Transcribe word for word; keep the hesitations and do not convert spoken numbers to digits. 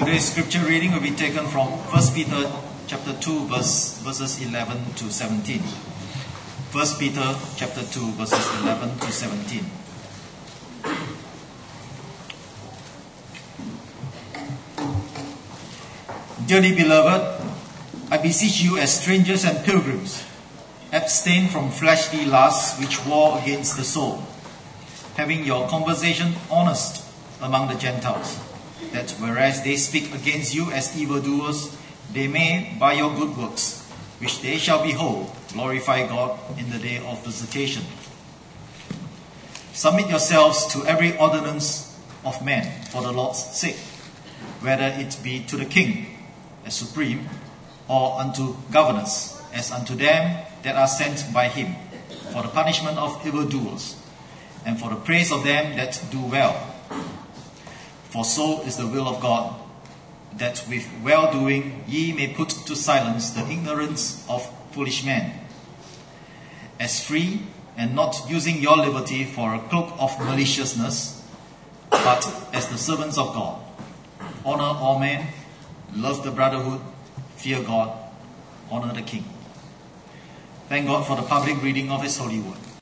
Today's scripture reading will be taken from First Peter chapter two, verse, verses eleven to seventeen. First Peter chapter two, verses eleven to seventeen. Dearly beloved, I beseech you as strangers and pilgrims, abstain from fleshly lusts which war against the soul, having your conversation honest among the Gentiles, that whereas they speak against you as evildoers, they may, by your good works, which they shall behold, glorify God in the day of visitation. Submit yourselves to every ordinance of men for the Lord's sake, whether it be to the king as supreme, or unto governors, as unto them that are sent by him, for the punishment of evildoers, and for the praise of them that do well. For so is the will of God, that with well-doing ye may put to silence the ignorance of foolish men. As free, and not using your liberty for a cloak of maliciousness, but as the servants of God. Honor all men, love the brotherhood, fear God, honor the king. Thank God for the public reading of His holy word.